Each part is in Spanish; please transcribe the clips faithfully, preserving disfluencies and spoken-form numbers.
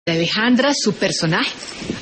Alejandra, su personaje.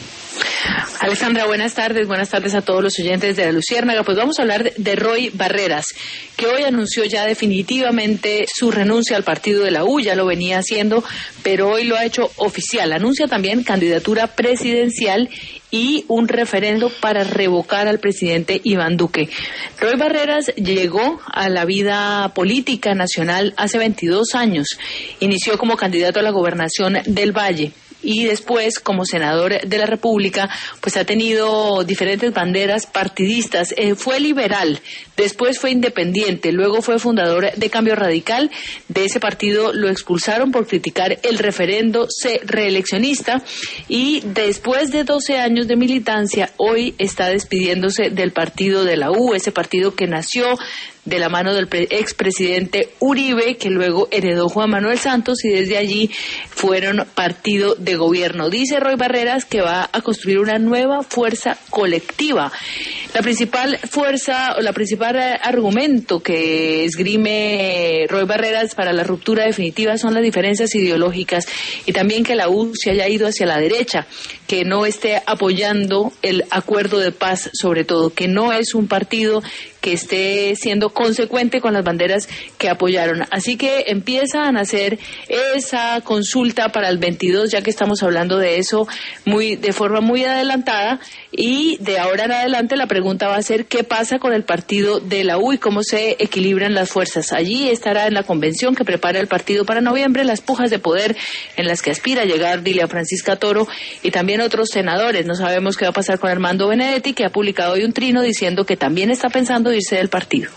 Alejandra, buenas tardes, buenas tardes a todos los oyentes de La Luciérnaga. Pues vamos a hablar de Roy Barreras, que hoy anunció ya definitivamente su renuncia al partido de la U, ya lo venía haciendo, pero hoy lo ha hecho oficial. Anuncia también candidatura presidencial y un referendo para revocar al presidente Iván Duque. Roy Barreras llegó a la vida política nacional hace veintidós años. Inició como candidato a la gobernación del Valle y después, como senador de la República, pues ha tenido diferentes banderas partidistas. Eh, fue liberal, después fue independiente, luego fue fundador de Cambio Radical. De ese partido lo expulsaron por criticar el referendo reeleccionista y después de doce años de militancia, hoy está despidiéndose del partido de la U, ese partido que nació de la mano del expresidente Uribe, que luego heredó Juan Manuel Santos, y desde allí fueron partido de gobierno. Dice Roy Barreras que va a construir una nueva fuerza colectiva. La principal fuerza, o la principal argumento que esgrime Roy Barreras para la ruptura definitiva son las diferencias ideológicas y también que la U se haya ido hacia la derecha, que no esté apoyando el acuerdo de paz, sobre todo, que no es un partido que esté siendo consecuente con las banderas que apoyaron. Así que empiezan a hacer esa consulta para el veintidós, ya que estamos hablando de eso muy de forma muy adelantada, y de ahora en adelante la pregunta va a ser qué pasa con el partido de la U y cómo se equilibran las fuerzas. Allí estará en la convención que prepara el partido para noviembre las pujas de poder en las que aspira a llegar Dilia Francisca Toro y también otros senadores. No sabemos qué va a pasar con Armando Benedetti, que ha publicado hoy un trino diciendo que también está pensando irse del partido.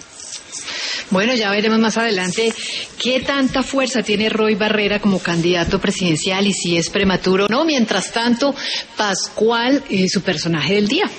Bueno, ya veremos más adelante qué tanta fuerza tiene Roy Barrera como candidato presidencial y si es prematuro o no. Mientras tanto, Pascual, eh, su personaje del día.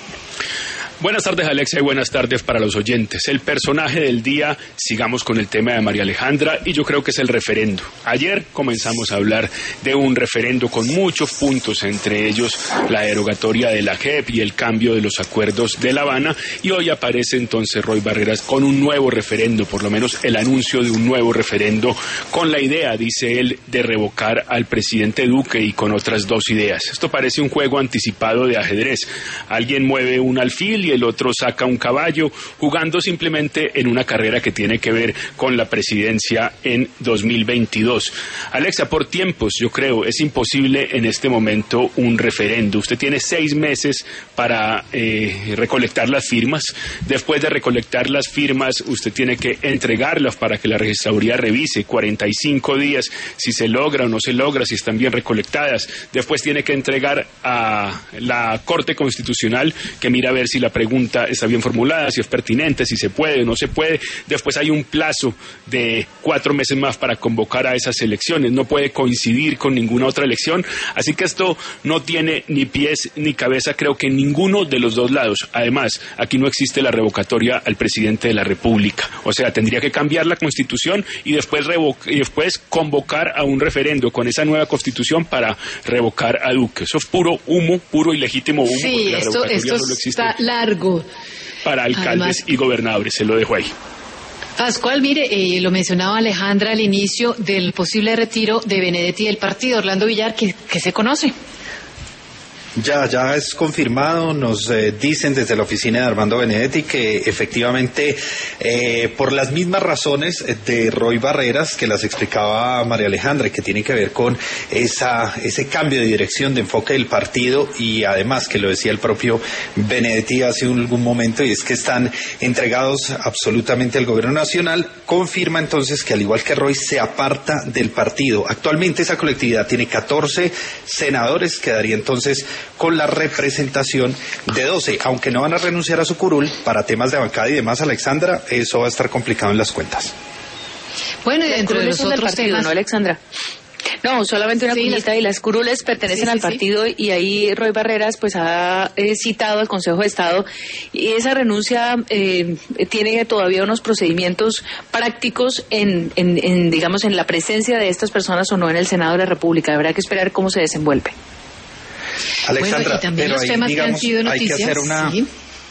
Buenas tardes, Alexa, y buenas tardes para los oyentes. El personaje del día, sigamos con el tema de María Alejandra, y yo creo que es el referendo. Ayer comenzamos a hablar de un referendo con muchos puntos, entre ellos la derogatoria de la J E P y el cambio de los acuerdos de La Habana, y hoy aparece entonces Roy Barreras con un nuevo referendo, por lo menos el anuncio de un nuevo referendo, con la idea, dice él, de revocar al presidente Duque y con otras dos ideas. Esto parece un juego anticipado de ajedrez. Alguien mueve un alfil y el otro saca un caballo, jugando simplemente en una carrera que tiene que ver con la presidencia en dos mil veintidós. Alexa, por tiempos, yo creo, es imposible en este momento un referendo. Usted tiene seis meses para eh, recolectar las firmas. Después de recolectar las firmas, usted tiene que entregarlas para que la registraduría revise. cuarenta y cinco días, si se logra o no se logra, si están bien recolectadas. Después tiene que entregar a la Corte Constitucional, que mira a ver si la pregunta está bien formulada, si es pertinente, si se puede o no se puede. Después hay un plazo de cuatro meses más para convocar a esas elecciones. No puede coincidir con ninguna otra elección. Así que esto no tiene ni pies ni cabeza, creo que en ninguno de los dos lados. Además, aquí no existe la revocatoria al presidente de la República. O sea, tendría que cambiar la Constitución y después, revo- y después convocar a un referendo con esa nueva Constitución para revocar a Duque. Eso es puro humo, puro y legítimo humo. Sí, la esto, esto solo existe está largo. Para alcaldes Además, y gobernadores, se lo dejo ahí. Pascual, mire, eh, lo mencionaba Alejandra al inicio del posible retiro de Benedetti del partido. Orlando Villar, que, que se conoce. Ya, ya es confirmado, nos eh, dicen desde la oficina de Armando Benedetti que efectivamente eh, por las mismas razones de Roy Barreras que las explicaba María Alejandra, que tiene que ver con esa ese cambio de dirección, de enfoque del partido, y además que lo decía el propio Benedetti hace algún momento, y es que están entregados absolutamente al gobierno nacional. Confirma entonces que al igual que Roy se aparta del partido. Actualmente esa colectividad tiene catorce senadores, quedaría entonces con la representación de doce, aunque no van a renunciar a su curul para temas de bancada y demás. Alexandra, eso va a estar complicado en las cuentas. Bueno, y dentro de los otros partido, temas, ¿no, Alexandra? No, solamente una sí, cuñita, las... y las curules pertenecen sí, sí, al partido, sí. Y ahí Roy Barreras pues ha eh, citado al Consejo de Estado, y esa renuncia eh, tiene todavía unos procedimientos prácticos en, en, en, digamos, en la presencia de estas personas o no en el Senado de la República. Habrá que esperar cómo se desenvuelve. Alexandra, bueno, pero los ahí, temas digamos, que han sido noticias, hay que hacer una... ¿sí?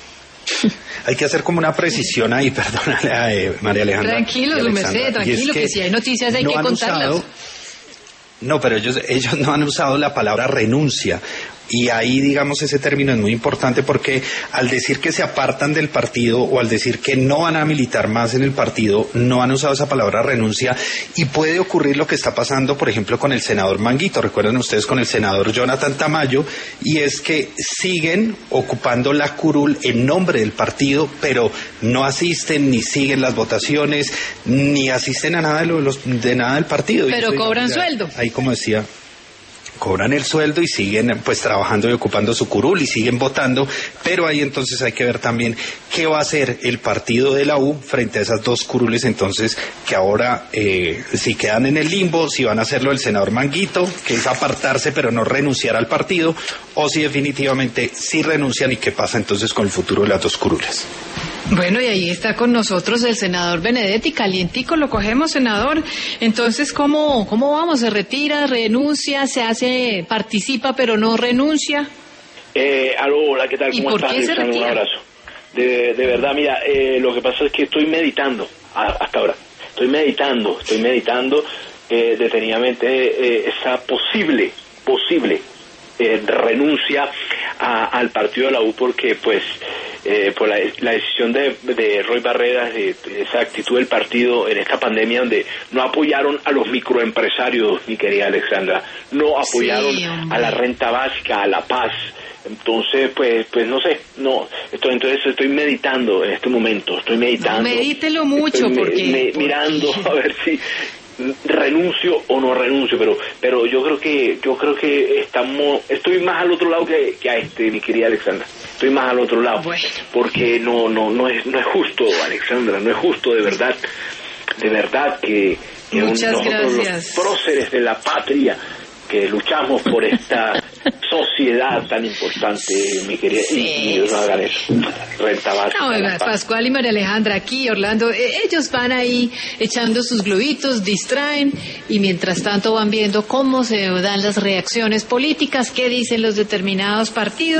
Hay que hacer como una precisión ahí, perdónale, eh, María Alejandra. Tranquilo, su merced, tranquilo, es que, que si hay noticias hay no que contarlas. Usado, No, pero ellos, ellos no han usado la palabra renuncia. Y ahí, digamos, ese término es muy importante porque al decir que se apartan del partido o al decir que no van a militar más en el partido, no han usado esa palabra renuncia y puede ocurrir lo que está pasando, por ejemplo, con el senador Manguito. Recuerden ustedes con el senador Jonathan Tamayo, y es que siguen ocupando la curul en nombre del partido, pero no asisten ni siguen las votaciones, ni asisten a nada de, los, de nada del partido. Pero y cobran ya, sueldo. Ahí, como decía, cobran el sueldo y siguen pues trabajando y ocupando su curul y siguen votando, pero ahí entonces hay que ver también qué va a hacer el partido de la U frente a esas dos curules, entonces que ahora eh, si quedan en el limbo, si van a hacerlo el senador Manguito, que es apartarse pero no renunciar al partido, o si definitivamente sí renuncian y qué pasa entonces con el futuro de las dos curules. Bueno, y ahí está con nosotros el senador Benedetti, calientico, lo cogemos, senador. Entonces, ¿cómo, cómo vamos? ¿Se retira, renuncia, se hace, participa pero no renuncia? Eh, aló, hola, ¿qué tal? ¿Cómo ¿Y por estás? qué se retira? Un abrazo. De, de verdad, mira, eh, lo que pasa es que estoy meditando a, hasta ahora. Estoy meditando, estoy meditando eh, detenidamente eh, esa posible, posible eh, renuncia a, al partido de la U, porque pues eh, por la, la decisión de, de Roy Barreras, de, de esa actitud del partido en esta pandemia donde no apoyaron a los microempresarios, mi querida Alexandra, no apoyaron sí, a la renta básica, a la paz. Entonces, pues, pues no sé, no, estoy, entonces estoy meditando en este momento, estoy meditando. No, medítelo mucho, estoy porque, me, me, porque... mirando a ver si renuncio o no renuncio, pero, pero yo creo que, yo creo que estamos, estoy más al otro lado que, que a este, mi querida Alexandra, estoy más al otro lado, bueno. porque no, no, no es, no es justo, Alexandra, no es justo de verdad, de verdad que, que Muchas un, nosotros gracias. los próceres de la patria que luchamos por esta sociedad tan importante, mi querida, Sí, y, y no hagan eso. Renta básica. No, la paz. Pascual y María Alejandra aquí, Orlando, eh, ellos van ahí echando sus globitos, distraen y mientras tanto van viendo cómo se dan las reacciones políticas, qué dicen los determinados partidos.